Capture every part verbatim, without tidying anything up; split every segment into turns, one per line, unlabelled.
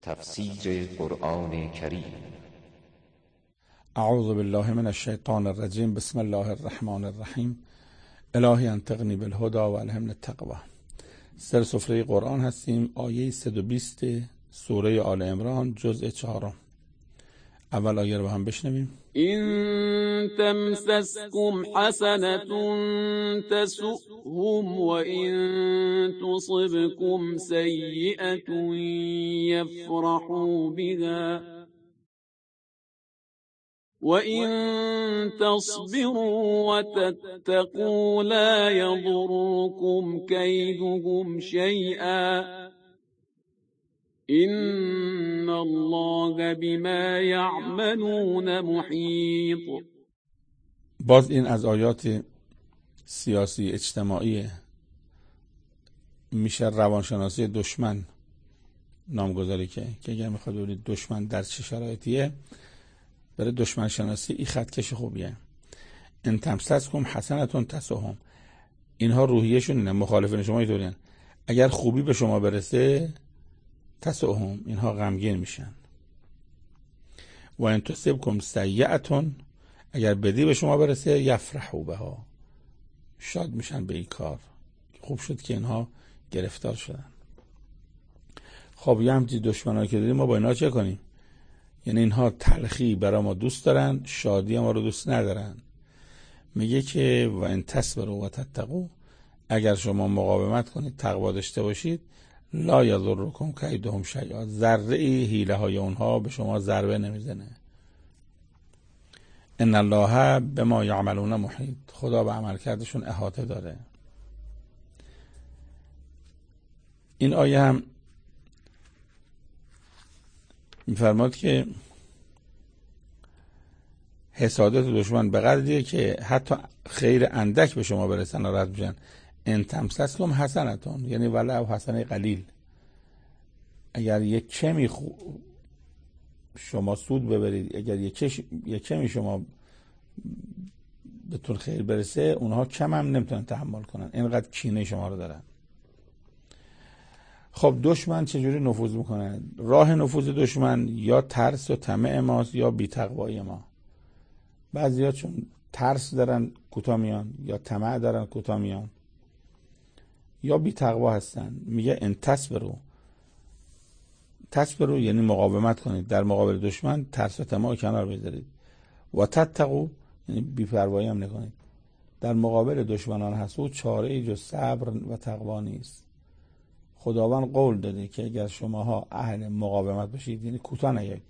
تفسیر قرآن کریم.
اعوذ بالله من الشیطان الرجیم. بسم الله الرحمن الرحیم. الهی انطقنی بالهدی و الهمنی التقوی. سر سفره قرآن هستیم. آیه صد و بیست سوره آل عمران جزء چهارم. اول آیه رو هم بشنویم.
إن تمسسكم حسنة تسؤهم وإن تصبكم سيئة يفرحوا بها وإن تصبروا وتتقوا لا يضركم كيدهم شيئا إن الله بما يعملون محيط.
باز این از آیات سیاسی اجتماعی میشه روانشناسی دشمن نامگذاری که که اگر میخواد ببینید دشمن در چه شرایطیه، برای دشمن شناسی این خطکش خوبیه. ان تمسسکم حسنة تسؤهم، اینها روحیهشون اینه، مخالفین شما اینطورین. اگر خوبی به شما برسه تسؤهم، اینها غمگین میشن. و ان تصبکم سیئة، اگر بدی به شما برسه یفرحوا بها، شاد میشن به این کار، خوب شد که اینها گرفتار شدن. خب یه همچین دشمنایی که دیدیم ما با اینا چه کنیم؟ یعنی اینها تلخی برای ما دوست دارن، شادی ما رو دوست ندارن. میگه که و ان تصبروا و تتقوا، اگر شما مقاومت کنید، تقوا داشته باشید، لا یضرکم کیدهم شیئا، ذره ای حیله های اونها به شما ضربه نمیزنه. ان الله بما یعملون محیط، خدا به عملکردشون احاطه داره. این آیه هم میفرماد که حسادت دشمن به قدریه که حتی خیر اندک به شما برسن و رد میشن. ان تمسسکم حسنة، یعنی ولو حسنه قلیل، اگر یک کمی خو... شما سود ببرید، اگر یک کش... یک کمی شما بهتون خیر برسه، اونها کم هم نمیتونن تحمل کنن، اینقدر کینه شما رو دارن. خب دشمن چجوری نفوذ میکنه؟ راه نفوذ دشمن یا ترس و طمع ماست یا بی‌تقوایی ما. بعضیا چون ترس دارن کوتاه میان، یا طمع دارن کوتاه میان، یا بی‌تقوا هستن. میگه ان تصبروا، تصبروا یعنی مقاومت کنید در مقابل دشمن، ترس و طمع کنار بذارید. و تتقوا یعنی بی‌پروایی هم نکنید. در مقابل دشمنان حسود چاره ای جز صبر و تقوا نیست. خداوند قول داده که اگر شماها اهل مقاومت باشید، یعنی کوتاه نیایید،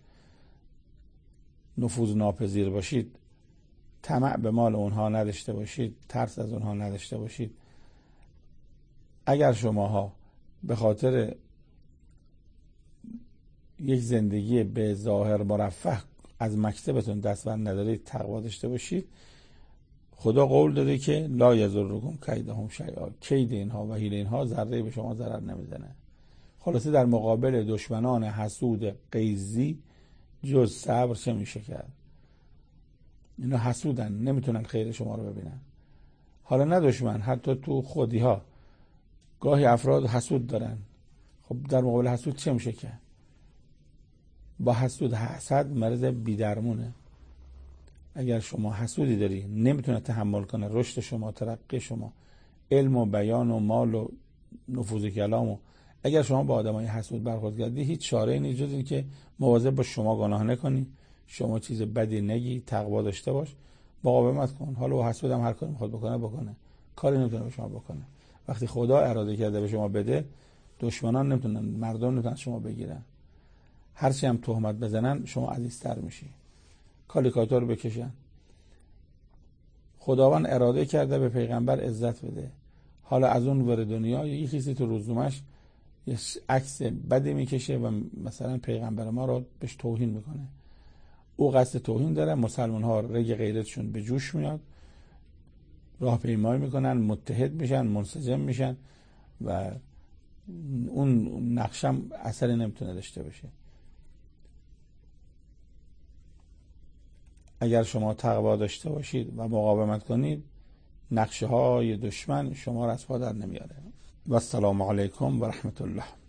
نفوذ ناپذیر باشید، طمع به مال اونها نداشته باشید، ترس از اونها نداشته باشید، اگر شماها به خاطر یک زندگی به ظاهر مرفه از مکتبتون دست بر ندارید، تقوا داشته باشید، خدا قول داده که لا یضرکم کیدهم شیئا، کید اینها و حیله اینها ذره به شما ضرر نمیزنه. خلاصه در مقابل دشمنان حسود غیظی جز صبر چه میشه کرد؟ اینا حسودن، نمیتونن خیر شما رو ببینن. حالا نه دشمن، حتی تو خودی ها گاهی افراد حسود دارن. خب در مقابل حسود چه میشه کرد؟ با حسود، حسد مرض بی‌درمونه. اگر شما حسودی داری نمیتونه تحمل کنه رشد شما، ترقی شما، علم و بیان و مال و نفوذ کلام، و اگر شما با آدمای حسود برخورد کردی، هیچ چاره‌ای نیست جز این که مواظب باش شما گناه نکنی، شما چیز بدی نگی، تقوا داشته باش، مقاومت کن. حالا با حسود هم هر کاری میخواد بکنه بکنه، کاری نمیتونه به شما بکنه. وقتی خدا اراده کرده به شما بده، دشمنان نمیتونن، مردم نمیتونن شما بگیرن. هرچی هم تهمت بزنن شما عزیزتر میشی، کالیکاتور بکشن. خداوند اراده کرده به پیغمبر عزت بده، حالا از اون ور دنیا یه کسی تو روزنامه‌اش یه عکس بدی میکشه و مثلا پیغمبر ما رو بهش توهین میکنه. او قصد توهین داره، مسلمان ها رگ غیرتشون به جوش میاد، راهپیمایی میکنن، متحد میشن، منسجم میشن و اون نقشم اثری نمیتونه داشته باشه. اگر شما تقوا داشته باشید و مقاومت کنید، نقشه های دشمن شما را از پا در نمیاره. و السلام علیکم و رحمت الله.